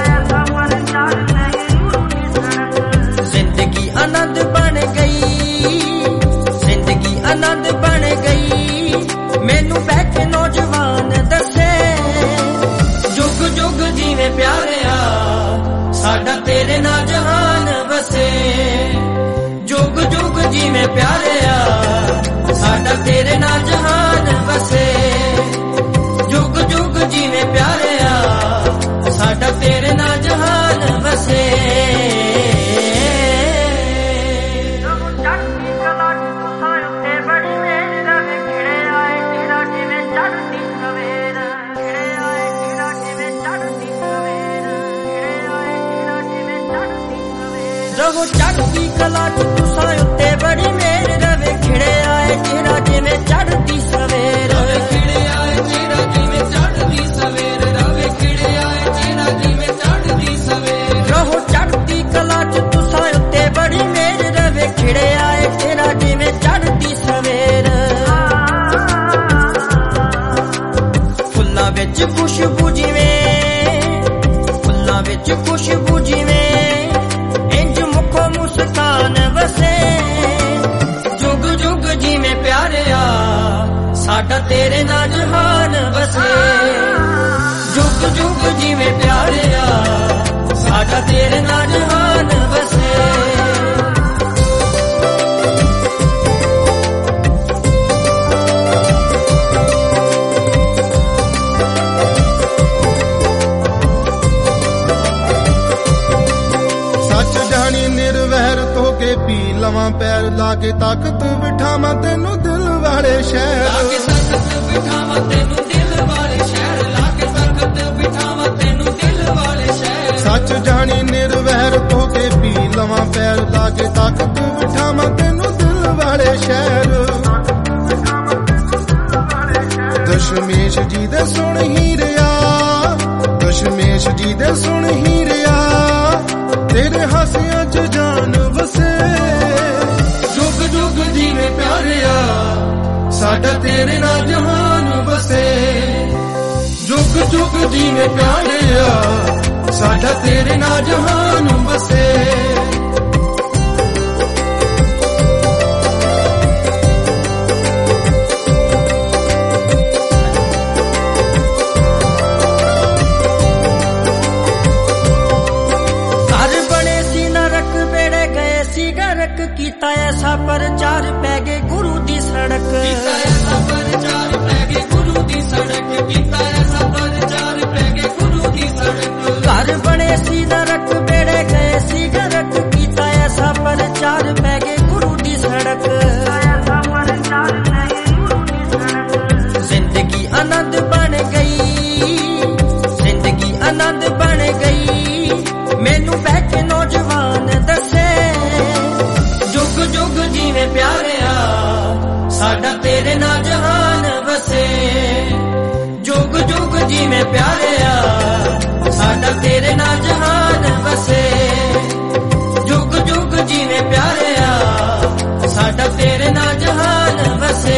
ਜ਼ਿੰਦਗੀ ਆਨੰਦ ਬਣ ਗਈ ਜ਼ਿੰਦਗੀ ਆਨੰਦ ਬਣ ਗਈ ਮੈਨੂੰ ਬੈਠੇ ਨੌਜਵਾਨ ਦੱਸੇ ਜੁਗ ਜੁਗ ਜੀਵੇਂ ਪਿਆਰਿਆ ਸਾਡਾ ਤੇਰੇ ਨਾਲ ਜਹਾਨ ਵਸੇ ਜੁਗ ਜੁਗ ਜੀਵੇਂ ਪਿਆਰਿਆ ਸਾਡਾ ਤੇਰੇ ਨਾਲ ਜਹਾਨ ਵਸੇ ਜੁਗ ਜੁਗ ਜੀਵੇਂ ਪਿਆਰਿਆ ਸਾਡਾ ਤੇਰੇ ਨਾਲ ਜਹਾਨ ਵਸੇ ਰਹੋ ਚੜ੍ਹਦੀ ਕਲਾ ਚ ਤੁਸਾਂ ਉੱਤੇ ਬੜੀ ਮੇਰ ਰਵੇ ਖਿੜੇ ਆਏ ਜਿਹੜਾ ਜਿਵੇਂ ਚੜ੍ਹਦੀ ਸਵੇਰ ਰਵੇ ਖਿੜੇ ਆਏ ਜਿਹੜਾ ਜਿਵੇਂ ਚੜ੍ਹਦੀ ਸਵੇਰ ਰਵੇ ਖਿੜੇ ਆਏ ਜਿਹੜਾ ਜਿਵੇਂ ਚੜ੍ਹਦੀ ਸਵੇਰ ਰਹੋ ਚੜ੍ਹਦੀ ਕਲਾ ਚ ਤੁਸਾਂ ਉੱਤੇ ਬੜੀ ਮੇਰ ਰਵੇ ਖਿੜੇ ਆਏ ਜਿਹੜਾ ਜਿਵੇਂ ਚੜ੍ਹਦੀ ਸਵੇਰ ਫੁੱਲਾਂ ਵਿੱਚ ਖੁਸ਼ਬੂ ਜਿਵੇਂ ਫੁੱਲਾਂ ਵਿੱਚ ਖੁਸ਼ਬੂ ਜਿਵੇਂ ਮੁਸਕਾਨ ਵਸੇ ਜੁਗ ਜੁਗ ਜੀਵੇਂ ਪਿਆਰਿਆ ਸਾਡਾ ਤੇਰੇ ਨਾਲ ਜਹਾਨ ਵਸੇ ਜੁਗ ਜੁਗ ਜੀਵੇਂ ਪਿਆਰਿਆ ਸਾਡਾ ਤੇਰੇ ਨਾਲ ਜਹਾਨ ਵਸੇ ਪੀ ਲਵਾਂ ਪੈਰ ਲਾ ਕੇ ਤਾਕਤ ਬਿਠਾਵਾਂ ਤੈਨੂੰ ਦਿਲ ਵਾਲੇ ਸ਼ਹਿਰ ਲਾ ਕੇ ਤਾਕਤ ਬਿਠਾਵਾਂ ਤੈਨੂੰ ਦਿਲ ਵਾਲੇ ਸ਼ਹਿਰ ਲਾ ਕੇ ਤਾਕਤ ਬਿਠਾਵਾਂ ਤੈਨੂੰ ਦਿਲ ਵਾਲੇ ਸ਼ਹਿਰ ਸੱਚ ਜਾਣੀ ਨਿਰਵੈਰ ਹੋ ਕੇ ਪੀ ਲਵਾਂ ਪੈਰ ਲਾ ਕੇ ਤਾਕਤ ਬਿਠਾਵਾਂ ਤੈਨੂੰ ਦਿਲ ਵਾਲੇ ਸ਼ਹਿਰ ਦਸ਼ਮੇਸ਼ ਜੀ ਦੇ ਸੁਣ ਹੀ ਰਿਆ ਦਸ਼ਮੇਸ਼ ਜੀ ਦੇ ਸੁਣ ਹੀ ਰਿਆ ਤੇਰੇ ਹਾਸਿਆਂ ਚ ਜਾਨ ਵਸੇ ਜੁਗ ਜੁਗ ਜੀਵੇਂ ਪਿਆਰਿਆ ਸਾਡਾ ਤੇਰੇ ਨਾਲ ਜਹਾਨ ਵਸੇ ਜੁਗ ਜੁਗ ਜੀਵੇਂ ਪਿਆਰਿਆ ਸਾਡਾ ਤੇਰੇ ਨਾਲ ਜਹਾਨ ਵਸੇ ਕੀਤਾ ਐਸਾ ਪ੍ਰਚਾਰ ਪੈ ਗਏ ਗੁਰੂ ਦੀ ਸੜਕ ਕੀਤਾ ਐਸਾ ਪ੍ਰਚਾਰ ਪੈ ਗਏ ਗੁਰੂ ਦੀ ਸੜਕ ਕੀਤਾ ਐਸਾ ਪ੍ਰਚਾਰ ਪੈ ਗਏ ਗੁਰੂ ਦੀ ਸੜਕ ਘਰ ਬਣੇ ਸੀ ਨਰਕ ਬੇੜੇ ਗਏ ਸੀ ਗਰਕ ਕੀਤਾ ਐਸਾ ਪ੍ਰਚਾਰ ਪੈ ਗਏ ਗੁਰੂ ਦੀ ਸੜਕ ਜ਼ਿੰਦਗੀ ਆਨੰਦ ਬਣ ਗਈ ਜ਼ਿੰਦਗੀ ਆਨੰਦ ਬਣ ਗਈ ਮੈਨੂੰ ਬੈਠੇ ਨੌਜਵਾਨ ਦੱਸੇ ਜੁਗ ਜੁਗ ਜੀਵੇਂ ਪਿਆਰਿਆ ਸਾਡਾ ਤੇਰੇ ਨਾਲ ਜਹਾਨ ਵਸੇ ਜੁਗ ਜੁਗ ਜੀਵੇਂ ਪਿਆਰਿਆ ਸਾਡਾ ਤੇਰੇ ਨਾਲ ਜਹਾਨ ਵਸੇ ਜੁਗ ਜੁਗ ਜੀਵੇਂ ਪਿਆਰਿਆ ਸਾਡਾ ਤੇਰੇ ਨਾਲ ਜਹਾਨ ਵਸੇ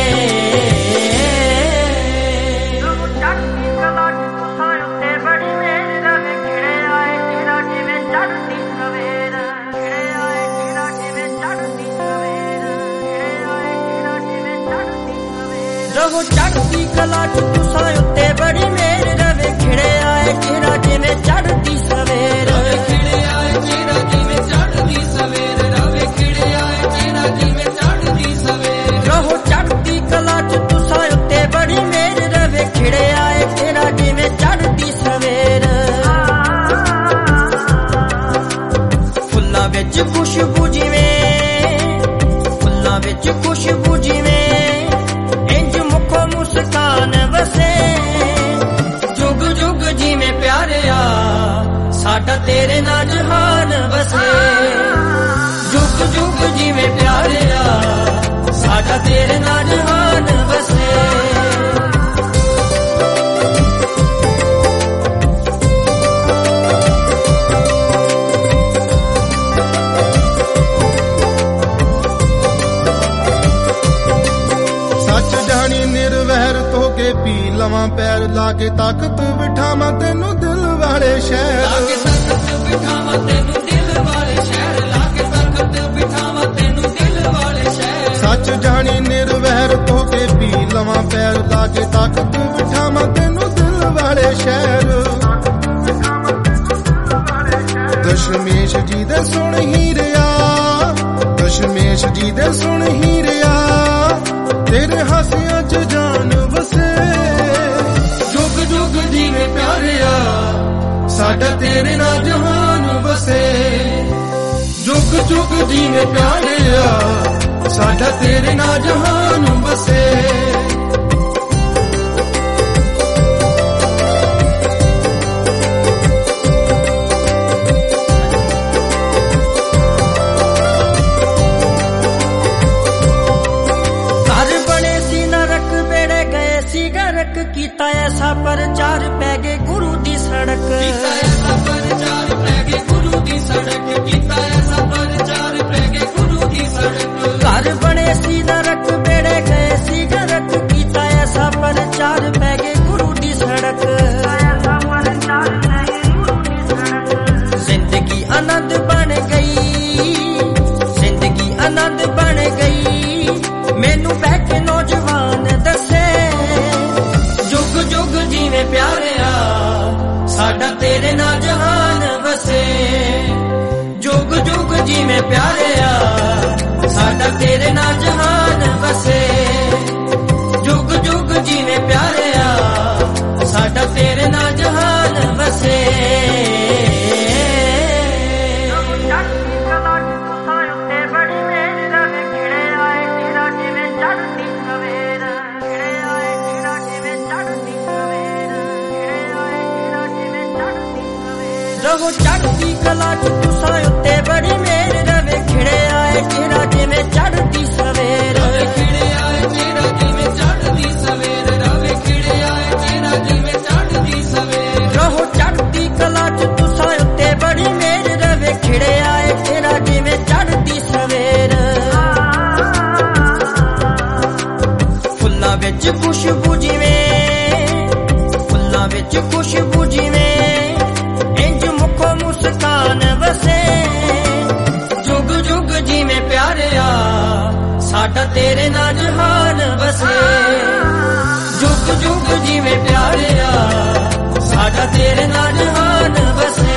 ਰਹੋ ਚੜ੍ਹਦੀ ਕਲਾ ਚ ਤੁਸਾਂ ਉੱਤੇ ਬੜੀ ਮੇਰ ਰਵੇ ਖਿੜੇ ਆਏ ਜਿਹੜਾ ਜਿਵੇਂ ਚੜ੍ਹਦੀ ਸਵੇਰ ਰਵੇ ਖਿੜੇ ਆਏ ਜਿਹੜਾ ਜਿਵੇਂ ਚੜ੍ਹਦੀ ਸਵੇਰ ਰਵੇ ਖਿੜੇ ਆਏ ਜਿਹੜਾ ਜਿਵੇਂ ਚੜ੍ਹਦੀ ਸਵੇਰ ਰਹੋ ਚੜ੍ਹਦੀ ਕਲਾ ਚ ਤੁਸਾਂ ਉੱਤੇ ਬੜੀ ਮੇਰ ਰਵੇ ਖਿੜੇ ਆਏ ਜਿਹੜਾ ਜਿਵੇਂ ਚੜ੍ਹਦੀ ਸਵੇਰ ਫੁੱਲਾਂ ਵਿੱਚ ਖੁਸ਼ਬੂ ਜਿਵੇਂ ਫੁੱਲਾਂ ਵਿੱਚ ਖੁਸ਼ਬੂ ਜਿਵੇਂ ਮੁਸਕਾਨ ਵਸੇ ਜੁਗ ਜੁਗ ਜੀਵੇਂ ਪਿਆਰਿਆ ਸਾਡਾ ਤੇਰੇ ਨਾਲ ਜਹਾਨ ਵਸੇ ਜੁਗ ਜੁਗ ਜੀਵੇਂ ਪਿਆਰਿਆ ਸਾਡਾ ਤੇਰੇ ਨਾਲ ਜਹਾਨ ਵਸੇ ਕੇ ਤਖਤ ਬਿਠਾਵਾਂ ਤੈਨੂੰ ਦਿਲ ਵਾਲੇ ਸ਼ਹਿਰ ਲਾ ਕੇ ਤਖਤ ਬਿਠਾਵਾਂ ਤੈਨੂੰ ਦਿਲ ਵਾਲੇ ਸ਼ਹਿਰ ਲਾ ਕੇ ਤਖਤ ਬਿਠਾਵਾਂ ਤੈਨੂੰ ਦਿਲ ਵਾਲੇ ਸ਼ਹਿਰ ਸੱਚ ਜਾਣੀ ਨਿਰਵੈਰ ਧੋ ਕੇ ਪੀ ਲਵਾਂ ਪੈਰ ਲਾ ਕੇ ਤਖਤ ਬਿਠਾਵਾਂ ਤੈਨੂੰ ਦਿਲ ਵਾਲੇ ਸ਼ਹਿਰ ਦਸ਼ਮੇਸ਼ ਜੀ ਦੇ ਸੁਣ ਹੀਰਿਆ ਦਸ਼ਮੇਸ਼ ਜੀ ਦੇ ਸੁਣ ਹੀਰਿਆ ਤੇਰੇ ਹਾਸਿਆਂ 'ਚ ਜਾਨ ਵਸੇ ਜੁਗ ਜੁਗ ਜੀਵੇ ਪਿਆਰਿਆ ਸਾਡਾ ਤੇਰੇ ਨਾਲ ਜਹਾਨ ਵਸੇ ਜੁਗ ਜੁਗ ਜੀਵੇ ਪਿਆਰਿਆ ਸਾਡਾ ਤੇਰੇ ਨਾਲ ਜਹਾਨ ਵਸੇ ਕੀਤਾ ਐਸਾ ਪ੍ਰਚਾਰ ਪੈ ਗਏ ਗੁਰੂ ਦੀ ਸੜਕ ਕੀਤਾ ਐਸਾ ਪ੍ਰਚਾਰ ਪੈ ਗਏ ਗੁਰੂ ਦੀ ਸੜਕ ਕੀਤਾ ਐਸਾ ਪ੍ਰਚਾਰ ਪੈ ਗਏ ਗੁਰੂ ਦੀ ਸੜਕ ਘਰ ਬਣੇ ਸੀ ਨਰਕ ਬੇੜੇ ਗਏ ਸੀ ਗਰਕ ਕੀਤਾ ਐਸਾ ਪ੍ਰਚਾਰ ਪੈ ਗਏ ਗੁਰੂ ਦੀ ਸੜਕ ਜ਼ਿੰਦਗੀ ਆਨੰਦ ਬਣ ਗਈ ਜ਼ਿੰਦਗੀ ਆਨੰਦ ਬਣ ਗਈ ਮੈਨੂੰ ਬਹਿ ਕੇ ਨੌਜਵਾਨ ਦੱਸੇ ਜੁਗ ਜੀਵੇ ਪਿਆਰਿਆ ਸਾਡਾ ਤੇਰੇ ਨਾਲ ਜਹਾਨ ਵਸੇ ਜੁਗ ਜੁਗ ਜੀਵੇ ਪਿਆਰਿਆ ਸਾਡਾ ਤੇਰੇ ਨਾਲ ਜਹਾਨ ਵਸੇ ਜੁਗ ਜੁਗ ਜੀਵੇ ਪਿਆਰਿਆ ਸਾਡਾ ਤੇਰੇ ਨਾਲ ਜਹਾਨ ਵਸੇ ਰਹੋ ਚੜ੍ਹਦੀ ਕਲਾ ਚ ਤੁਸਾਂ ਉੱਤੇ ਬੜੀ ਮੇਰ ਰਵੇ ਖਿੜੇ ਆਏ ਤੇਰਾ ਜਿਵੇਂ ਚੜ੍ਹਦੀ ਸਵੇਰ ਰਵੇ ਖਿੜੇ ਆਏ ਤੇਰਾ ਜਿਵੇਂ ਚੜ੍ਹਦੀ ਸਵੇਰ ਰਵੇ ਖਿੜੇ ਆਏ ਤੇਰਾ ਜਿਵੇਂ ਚੜ੍ਹਦੀ ਸਵੇਰ ਰਹੋ ਚੜ੍ਹਦੀ ਕਲਾ ਚ ਤੁਸਾਂ ਉੱਤੇ ਬੜੀ ਮੇਰ ਰਵੇ ਖਿੜੇ ਆਏ ਤੇਰਾ ਜਿਵੇਂ ਚੜ੍ਹਦੀ ਸਵੇਰ ਫੁੱਲਾਂ ਵਿੱਚ ਖੁਸ਼ਬੂ ਜਿਵੇਂ ਫੁੱਲਾਂ ਵਿੱਚ ਖੁਸ਼ਬੂ ਜਿਵੇਂ ਮੁਸਕਾਨ ਵਸੇ ਜੁਗ ਜੁਗ ਜੀਵੇਂ ਪਿਆਰਿਆ ਸਾਡਾ ਤੇਰੇ ਨਾਲ ਜਹਾਨ ਵਸੇ ਜੁਗ ਜੁਗ ਜੀਵੇਂ ਪਿਆਰਿਆ ਸਾਡਾ ਤੇਰੇ ਨਾਲ ਜਹਾਨ ਵਸੇ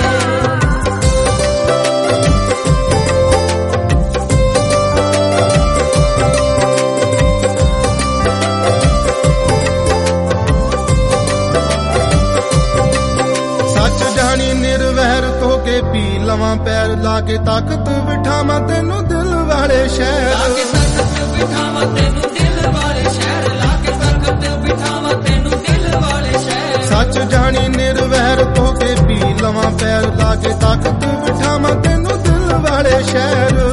ਪੀ ਲਵਾਂ ਪੈਰ ਲਾ ਕੇ ਤਖਤ ਬਿਠਾਵਾਂ ਤੈਨੂੰ ਦਿਲ ਵਾਲੇ ਸ਼ਹਿਰ ਲਾ ਕੇ ਤਖਤ ਬਿਠਾਵਾਂ ਤੈਨੂੰ ਦਿਲ ਵਾਲੇ ਸ਼ਹਿਰ ਲਾ ਕੇ ਤਖਤ ਬਿਠਾਵਾਂ ਤੈਨੂੰ ਦਿਲ ਵਾਲੇ ਸ਼ਹਿਰ ਸੱਚ ਜਾਣੀ ਨਿਰਵੈਰ ਧੋ ਕੇ ਪੀ ਲਵਾਂ ਪੈਰ ਲਾ ਕੇ ਤਖਤ ਬਿਠਾਵਾਂ ਤੈਨੂੰ ਦਿਲ ਵਾਲੇ ਸ਼ਹਿਰ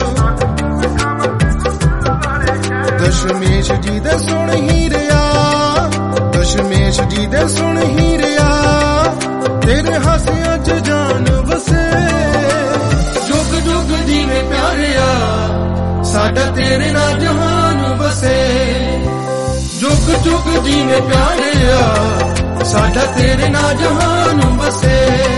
ਦਸ਼ਮੇਸ਼ ਜੀ ਦੇ ਸੁਣ ਹੀਰਿਆ ਦਸ਼ਮੇਸ਼ ਜੀ ਦੇ ਸੁਣ ਹੀਰਿਆ ਤੇਰੇ ਹਾਸਿਆਂ 'ਚ ਜਾਨ ਵਸੇ ਜੁਗ ਜੁਗ ਜੀਵੇ ਪਿਆਰਿਆ ਸਾਡਾ ਤੇਰੇ ਨਾਲ ਜਹਾਨ ਵਸੇ ਜੁਗ ਜੁਗ ਜੀਵੇ ਪਿਆਰਿਆ ਸਾਡਾ ਤੇਰੇ ਨਾਲ ਜਹਾਨ ਵਸੇ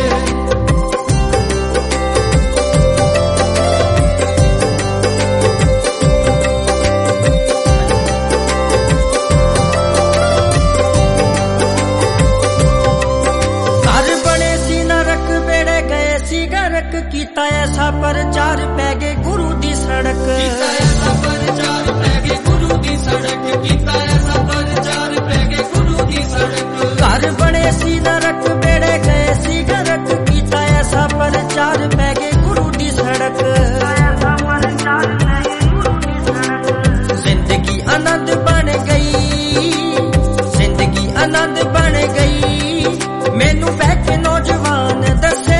ਕੀਤਾ ਐਸਾ ਪ੍ਰਚਾਰ ਪੈ ਗਏ ਗੁਰੂ ਦੀ ਸੜਕ ਕੀਤਾ ਐਸਾ ਪ੍ਰਚਾਰ ਪੈ ਗਏ ਗੁਰੂ ਦੀ ਸੜਕ ਕੀਤਾ ਐਸਾ ਪ੍ਰਚਾਰ ਪੈ ਗਏ ਗੁਰੂ ਦੀ ਸੜਕ ਘਰ ਬਣੇ ਸੀ ਨਰਕ ਬੇੜੇ ਗਏ ਸੀ ਗਰਕ ਕੀਤਾ ਐਸਾ ਪ੍ਰਚਾਰ ਪੈ ਗਏ ਗੁਰੂ ਦੀ ਸੜਕ ਜ਼ਿੰਦਗੀ ਆਨੰਦ ਬਣ ਗਈ ਜ਼ਿੰਦਗੀ ਆਨੰਦ ਬਣ ਗਈ ਮੈਨੂੰ ਬਹਿ ਕੇ ਨੌਜਵਾਨ ਦੱਸੇ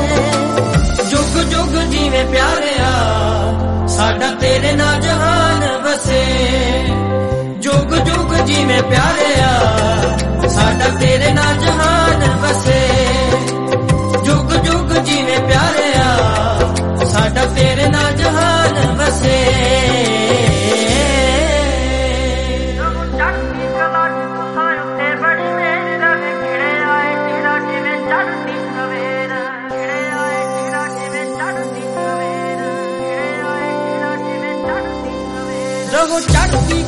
ਜੁਗ ਜੀਵੇਂ ਪਿਆਰਿਆ ਸਾਡਾ ਤੇਰੇ ਨਾਲ ਜਹਾਨ ਵਸੇ ਜੁਗ ਜੁਗ ਜੀਵੇਂ ਪਿਆਰਿਆ ਸਾਡਾ ਤੇਰੇ ਨਾਲ ਜਹਾਨ ਵਸੇ ਜੁਗ ਜੁਗ ਜੀਵੇਂ ਪਿਆਰਿਆ ਸਾਡਾ ਤੇਰੇ ਨਾਲ ਜਹਾਨ ਵਸੇ ਚੜ੍ਹਦੀ ਕਲਾ ਚ ਤੁਸਾਂ ਉੱਤੇ ਬੜੀ ਮੇਰ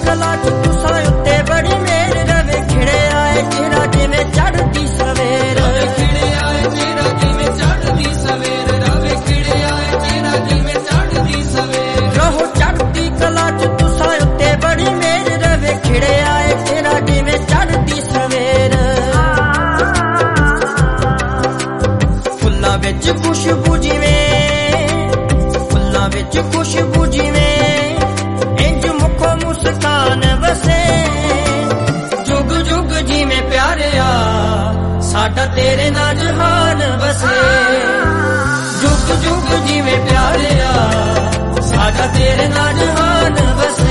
ਕਲਾ ਚ ਤੁਸਾਂ ਉੱਤੇ ਬੜੀ ਮੇਰ ਰਵੇ ਖਿੜੇ ਆਏ ਤੇਰਾ ਜਿਵੇਂ ਚੜ੍ਹਦੀ ਸਵੇਰ ਰਵੇ ਖਿੜੇ ਆਏ ਤੇਰਾ ਜਿਵੇਂ ਚੜ੍ਹਦੀ ਸਵੇਰ ਰਵੇ ਖਿੜੇ ਆਏ ਤੇਰਾ ਜਿਵੇਂ ਚੜ੍ਹਦੀ ਸਵੇਰ ਰਹੋ ਚੜ੍ਹਦੀ ਕਲਾ ਚ ਤੁਸਾਂ ਉੱਤੇ ਬੜੀ ਮੇਰ ਰਵੇ ਖਿੜੇ ਆਏ ਤੇਰਾ ਜਿਵੇਂ ਚੜ੍ਹਦੀ ਸਵੇਰ ਫੁੱਲਾਂ ਵਿੱਚ ਖੁਸ਼ਬੂ ਜਿਵੇਂ ਫੁੱਲਾਂ ਵਿੱਚ ਖੁਸ਼ਬੂ ਜਿਵੇਂ ਇੰਜ ਮੁਖੋਂ ਮੁਸਕਾਨ ਵਸੇ ਜੁਗ ਜੁਗ ਜਿਵੇਂ ਪਿਆਰਿਆ ਸਾਡਾ ਤੇਰੇ ਨਾਲ ਜਹਾਨ ਵਸੇ ਜੁਗ ਜੁਗ ਜਿਵੇਂ ਪਿਆਰਿਆ ਸਾਡਾ ਤੇਰੇ ਨਾਲ ਜਹਾਨ ਵਸੇ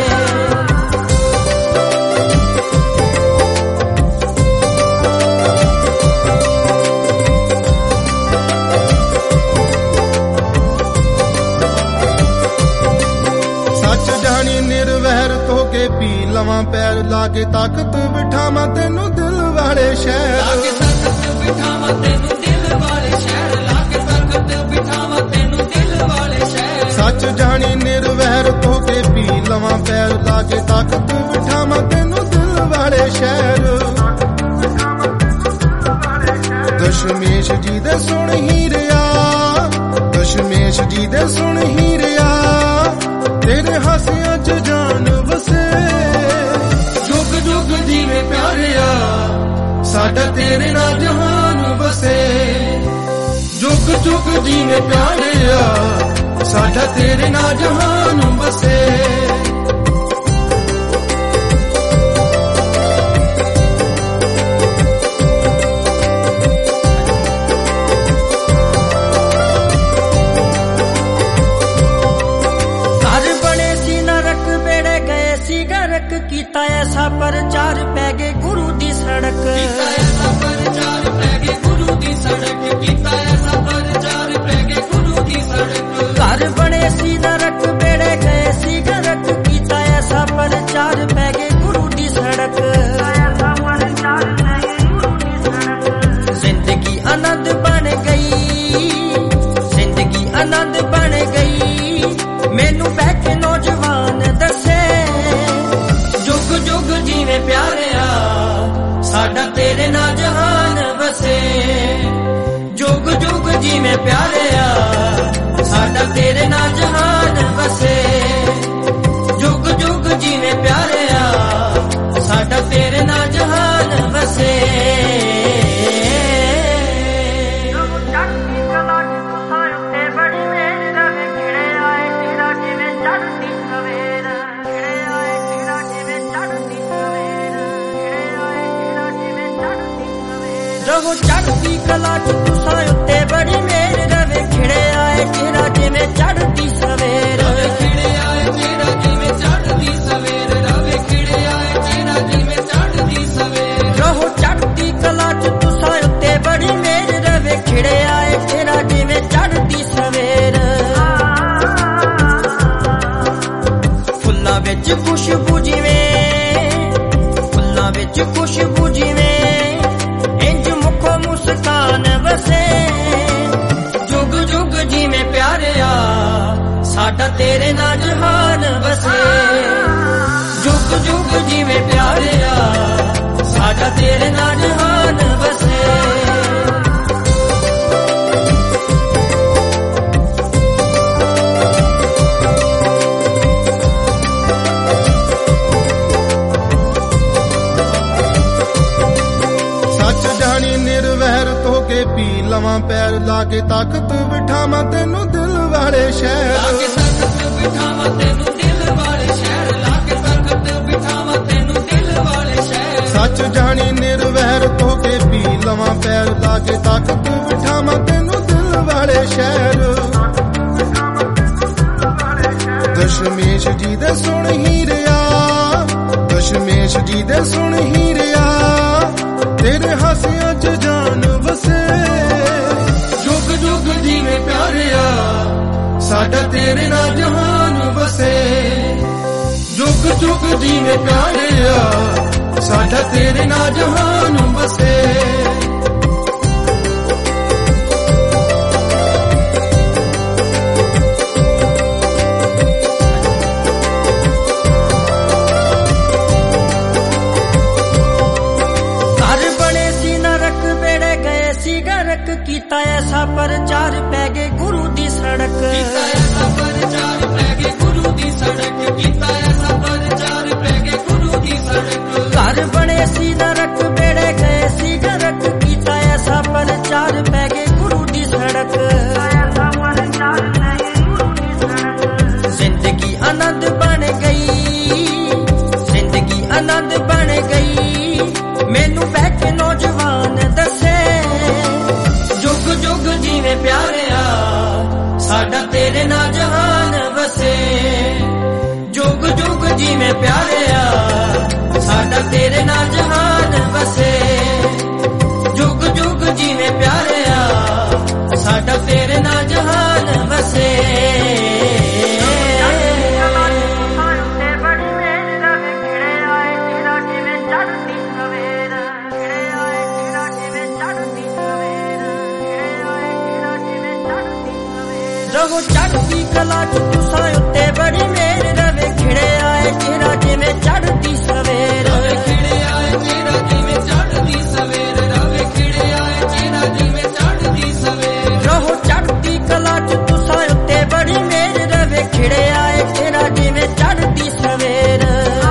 ਨਿਰਵਹਿਰ ਧੋ ਕੇ ਪੀ ਲਵਾਂ ਪੈਰ ਲਾ ਕੇ ਤਾਕਤ ਬਿਠਾਵਾਂ ਤੈਨੂੰ ਦਿਲ ਵਾਲੇ ਸ਼ਹਿਰ ਲਾ ਕੇ ਤਾਕਤ ਬਿਠਾਵਾਂ ਤੈਨੂੰ ਦਿਲ ਵਾਲੇ ਸ਼ਹਿਰ ਲਾ ਕੇ ਤਾਕਤ ਬਿਠਾਵਾਂ ਤੈਨੂੰ ਦਿਲ ਵਾਲੇ ਸ਼ਹਿਰ ਸੱਚ ਜਾਣੀ ਨਿਰਵਹਿਰ ਧੋ ਕੇ ਪੀ ਲਵਾਂ ਪੈਰ ਲਾ ਕੇ ਤਾਕਤ ਬਿਠਾਵਾਂ ਤੈਨੂੰ ਦਿਲ ਵਾਲੇ ਸ਼ਹਿਰ ਦਸ਼ਮੇਸ਼ ਜੀ ਦੇ ਸੁਣ ਹੀਰਿਆ ਦਸ਼ਮੇਸ਼ ਜੀ ਦੇ ਸੁਣ ਹੀਰਿਆ ਤੇਰੇ ਹਾਸਿਆਂ ਚ ਜਾਨ ਵਸੇ ਜੁਗ ਜੁਗ ਜੀਵੇ ਪਿਆਰਿਆ ਸਾਡਾ ਤੇਰੇ ਨਾਲ ਜਹਾਨ ਵਸੇ ਜੁਗ ਜੁਗ ਜੀਵੇ ਪਿਆਰਿਆ ਸਾਡਾ ਤੇਰੇ ਨਾਲ ਜਹਾਨ ਵਸੇ ਕੀਤਾ ਐਸਾ ਪ੍ਰਚਾਰ ਪੈ ਗਏ ਗੁਰੂ ਦੀ ਸੜਕ ਕੀਤਾ ਐਸਾ ਪ੍ਰਚਾਰ ਪੈ ਗਏ ਗੁਰੂ ਦੀ ਸੜਕ ਕੀਤਾ ਐਸਾ ਪ੍ਰਚਾਰ ਪੈ ਗਏ ਗੁਰੂ ਦੀ ਸੜਕ ਘਰ ਬਣੇ ਸੀ ਨਰਕ ਬੇੜੇ ਗਏ ਸੀ ਗਰਕ ਕੀਤਾ ਐਸਾ ਪ੍ਰਚਾਰ ਪੈ ਗਏ ਗੁਰੂ ਦੀ ਸੜਕ ਜ਼ਿੰਦਗੀ ਆਨੰਦ ਬਣ ਗਈ ਜ਼ਿੰਦਗੀ ਆਨੰਦ ਬਣ ਗਈ ਮੈਨੂੰ ਬਹਿ ਕੇ ਨੌਜਵਾਨ ਦੱਸੇ ਜੁਗ ਜੁਗ ਜੀਵੇ ਪਿਆਰਿਆ ਸਾਡਾ ਤੇਰੇ ਨਾਲ ਜਹਾਨ ਵਸੇ ਜੁਗ ਜੁਗ ਜੀਵੇ ਪਿਆਰਿਆ ਸਾਡਾ ਤੇਰੇ ਨਾਲ ਜਹਾਨ ਵਸੇ ਜੁਗ ਜੁਗ ਜੀਵੇ ਪਿਆਰਿਆ ਸਾਡਾ ਤੇਰੇ ਨਾਲ ਜਹਾਨ ਵਸੇ ਰਹੋ ਚੜ੍ਹਦੀ ਕਲਾ ਚ ਤੁਸਾਂ ਉੱਤੇ ਬੜੀ ਮੇਰ ਰਵੇ ਖਿੜੇ ਆਏ ਤੇਰਾ ਜਿਵੇਂ ਚੜ੍ਹਦੀ ਸਵੇਰ ਰਵੇ ਖਿੜੇ ਆਏ ਤੇਰਾ ਜਿਵੇਂ ਚੜ੍ਹਦੀ ਸਵੇਰ ਰਵੇ ਖਿੜੇ ਆਏ ਤੇਰਾ ਜਿਵੇਂ ਚੜ੍ਹਦੀ ਸਵੇਰ ਰਹੋ ਚੜ੍ਹਦੀ ਕਲਾ ਚ ਤੁਸਾਂ ਉੱਤੇ ਬੜੀ ਮੇਰ ਰਵੇ ਖਿੜੇ ਆਏ ਤੇਰਾ ਜਿਵੇਂ ਚੜ੍ਹਦੀ ਸਵੇਰ ਫੁੱਲਾਂ ਵਿੱਚ ਖੁਸ਼ਬੂ ਜਿਵੇਂ ਫੁੱਲਾਂ ਵਿੱਚ ਖੁਸ਼ਬੂ ਜਿਵੇਂ ਮੁਸਕਾਨ ਵਸੇ ਜੁਗ ਜੁਗ ਜੀਵੇਂ ਪਿਆਰਿਆ ਸਾਡਾ ਤੇਰੇ ਨਾਲ ਜਹਾਨ ਵਸੇ ਜੁਗ ਜੁਗ ਜੀਵੇਂ ਪਿਆਰਿਆ ਸਾਡਾ ਤੇਰੇ ਨਾਲ ਜਹਾਨ ਵਸੇ ਪੀ ਲਵਾਂ ਪੈਰ ਲਾ ਕੇ ਤਾਕਤ ਬਿਠਾਵਾਂ ਤੈਨੂੰ ਦਿਲ ਵਾਲੇ ਸ਼ਹਿਰ ਲਾ ਕੇ ਤਾਕਤ ਬਿਠਾਵਾਂ ਤੈਨੂੰ ਦਿਲ ਵਾਲੇ ਸ਼ਹਿਰ ਲਾ ਕੇ ਤਾਕਤ ਬਿਠਾਵਾਂ ਤੈਨੂੰ ਦਿਲ ਵਾਲੇ ਸ਼ਹਿਰ ਸੱਚ ਜਾਣੀ ਨਿਰਵਹਿਰ ਧੋ ਕੇ ਪੀ ਲਵਾਂ ਪੈਰ ਲਾ ਕੇ ਤਾਕਤ ਬਿਠਾਵਾਂ ਤੈਨੂੰ ਦਿਲ ਵਾਲੇ ਸ਼ਹਿਰ ਦਸ਼ਮੇਸ਼ ਜੀ ਦੇ ਸੁਣ ਹੀਰਿਆ ਦਸ਼ਮੇਸ਼ ਜੀ ਦੇ ਸੁਣ ਹੀਰਿਆ ਤੇਰੇ ਹਾਸਿਆਂ ਚ ਜਾਨ ਵਸੇ ਜੁਗ ਜੁਗ ਜੀਵੇ ਪਿਆਰਿਆ ਸਾਡਾ ਤੇਰੇ ਨਾਲ ਜਹਾਨ ਵਸੇ ਜੁਗ ਜੁਗ ਜੀਵੇ ਪਿਆਰਿਆ ਸਾਡਾ ਤੇਰੇ ਨਾਲ ਜਹਾਨ ਵਸੇ ਰੜਕ ਕੀਤਾ ਐਸਾ ਪ੍ਰਚਾਰ ਪੈ ਗਏ ਗੁਰੂ ਦੀ ਸੜਕ ਕੀਤਾ ਐਸਾ ਪ੍ਰਚਾਰ ਪੈ ਗਏ ਗੁਰੂ ਦੀ ਸੜਕ ਕੀਤਾ ਐਸਾ ਪ੍ਰਚਾਰ ਪੈ ਗਏ ਗੁਰੂ ਦੀ ਸੜਕ ਘਰ ਬਣੇ ਸੀ ਨਰਕ ਬੇੜੇ ਗਏ ਸੀ ਗਰਕ ਕੀਤਾ ਐਸਾ ਪ੍ਰਚਾਰ ਪੈ ਗਏ ਗੁਰੂ ਦੀ ਸੜਕ ਜ਼ਿੰਦਗੀ ਆਨੰਦ ਬਣ ਗਈ ਜ਼ਿੰਦਗੀ ਆਨੰਦ ਬਣ ਗਈ ਮੈਨੂੰ ਬਹਿ ਕੇ ਨੌਜਵਾਨ ਦੱਸੇ ਜੁਗ ਜੁਗ ਜੀਵੇਂ ਪਿਆਰਿਆ ਸਾਡਾ ਤੇਰੇ ਨਾਲ ਜਹਾਨ ਵਸੇ ਜੁਗ ਜੁਗ ਜੀਵੇਂ ਪਿਆਰਿਆ ਸਾਡਾ ਤੇਰੇ ਨਾਲ ਜਹਾਨ ਵਸੇ ਜੁਗ ਜੁਗ ਜੀਵੇਂ ਪਿਆਰਿਆ ਸਾਡਾ ਤੇਰੇ ਨਾਲ ਜਹਾਨ ਵਸੇ ਰਹੋ ਚੜ੍ਹਦੀ ਕਲਾ ਚ ਤੁਸਾਂ ਉੱਤੇ ਬੜੀ ਮੇਰ ਰਵੇ ਖਿੜੇ ਆਏ ਚਿਹਰਾ ਜਿਵੇਂ ਚੜ੍ਹਦੀ ਸਵੇਰ ਰਵੇ ਖਿੜੇ ਆਏ ਚਿਹਰਾ ਜਿਵੇਂ ਚੜ੍ਹਦੀ ਸਵੇਰ ਰਵੇ ਖਿੜੇ ਆਏ ਚਿਹਰਾ ਜਿਵੇਂ ਚੜ੍ਹਦੀ ਸਵੇਰ ਰਹੋ ਚੜ੍ਹਦੀ ਕਲਾ ਚ ਤੁਸਾਂ ਉੱਤੇ ਬੜੀ ਮੇਰ ਰਵੇ ਖਿੜੇ ਆਏ ਚਿਹਰਾ ਜਿਵੇਂ ਚੜ੍ਹਦੀ ਸਵੇਰ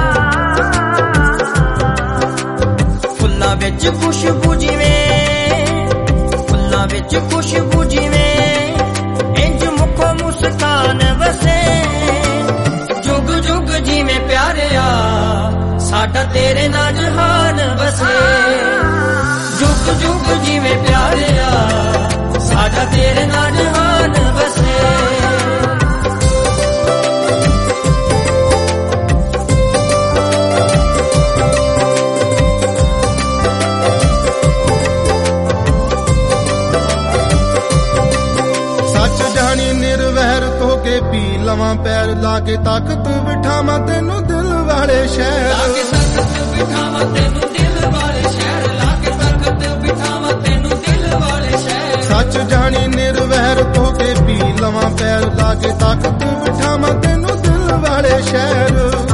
ਫੁੱਲਾਂ ਵਿੱਚ ਖੁਸ਼ਬੂ ਜਿਵੇਂ ਫੁੱਲਾਂ ਵਿੱਚ ਖੁਸ਼ਬੂ ਜਿਵੇਂ ਮੁਸਕਾਨ ਵਸੇ ਜੁਗ ਜੁਗ ਜੀਵੇਂ ਪਿਆਰਿਆ ਸਾਡਾ ਤੇਰੇ ਨਾਲ ਜਹਾਨ ਵਸੇ ਜੁਗ ਜੁਗ ਜੀਵੇਂ ਪਿਆਰਿਆ ਸਾਡਾ ਤੇਰੇ ਨਾਲ ਜਹਾਨ ਵਸੇ ਪੀ ਲਵਾਂ ਪੈਰ ਲਾ ਕੇ ਤਾਕਤ ਬਿਠਾਵਾਂ ਤੈਨੂੰ ਦਿਲ ਵਾਲੇ ਸ਼ਹਿਰ ਲਾ ਕੇ ਤਾਕਤ ਬਿਠਾਵਾਂ ਤੈਨੂੰ ਦਿਲ ਵਾਲੇ ਸ਼ਹਿਰ ਲਾ ਕੇ ਤਾਕਤ ਬਿਠਾਵਾਂ ਤੈਨੂੰ ਦਿਲ ਵਾਲੇ ਸ਼ਹਿਰ ਸੱਚ ਜਾਣੀ ਨਿਰਵੈਰ ਤੋਂ ਕੇ ਪੀ ਲਵਾਂ ਪੈਰ ਲਾ ਕੇ ਤਾਕਤ ਬਿਠਾਵਾਂ ਤੈਨੂੰ ਦਿਲ ਵਾਲੇ ਸ਼ਹਿਰ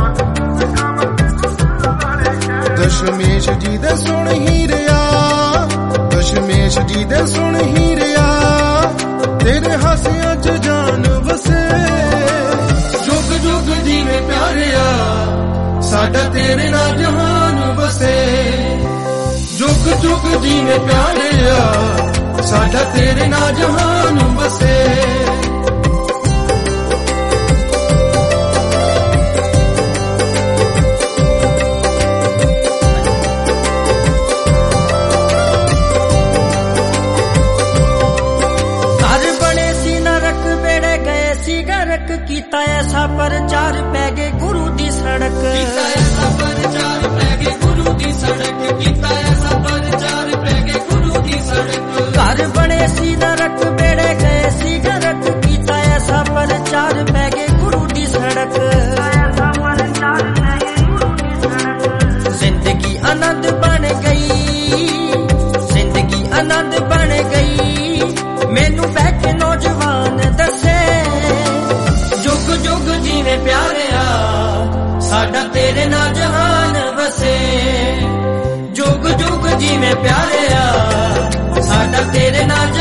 ਦਸ਼ਮੇਸ਼ ਜੀ ਦੇ ਸੁਣ ਹੀਰਿਆ ਦਸ਼ਮੇਸ਼ ਜੀ ਦੇ ਸੁਣ ਹੀਰਿਆ ਤੇਰੇ ਹਾਸਿਆਂ ਚ ਜਾਨ ਵਸੇ ਜੁਗ ਜੁਗ ਜੀਵੇਂ ਪਿਆਰਿਆ ਸਾਡਾ ਤੇਰੇ ਨਾਲ ਜਹਾਨ ਵਸੇ ਜੁਗ ਜੁਗ ਜੀਵੇਂ ਪਿਆਰਿਆ ਸਾਡਾ ਤੇਰੇ ਨਾਲ ਜਹਾਨ ਵਸੇ ਕੀਤਾ ਐਸਾ ਪ੍ਰਚਾਰ ਪੈ ਗਏ ਗੁਰੂ ਦੀ ਸੜਕ ਕੀਤਾ ਐਸਾ ਪ੍ਰਚਾਰ ਪੈ ਗਏ ਗੁਰੂ ਦੀ ਸੜਕ ਕੀਤਾ ਐਸਾ ਪ੍ਰਚਾਰ ਪੈ ਗਏ ਗੁਰੂ ਦੀ ਸੜਕ ਘਰ ਬਣੇ ਸੀ ਨਰਕ ਬੇੜੇ ਗਏ ਸੀ ਗਰਕ ਕੀਤਾ ਐਸਾ ਪ੍ਰਚਾਰ ਪੈ ਗਏ ਗੁਰੂ ਦੀ ਸੜਕ ਜ਼ਿੰਦਗੀ ਆਨੰਦ ਬਣ ਗਈ ਜ਼ਿੰਦਗੀ ਆਨੰਦ ਬਣ ਗਈ ਮੈਨੂੰ ਬਹਿ ਕੇ ਨੌਜਵਾਨ ਦੱਸੇ ਜੁਗ ਜੀਵੇਂ ਪਿਆਰਿਆ ਸਾਡਾ ਤੇਰੇ ਨਾਲ ਜਹਾਨ ਵਸੇ ਜੁਗ ਜੁਗ ਜੀਵੇਂ ਪਿਆਰਿਆ ਸਾਡਾ ਤੇਰੇ ਨਾਲ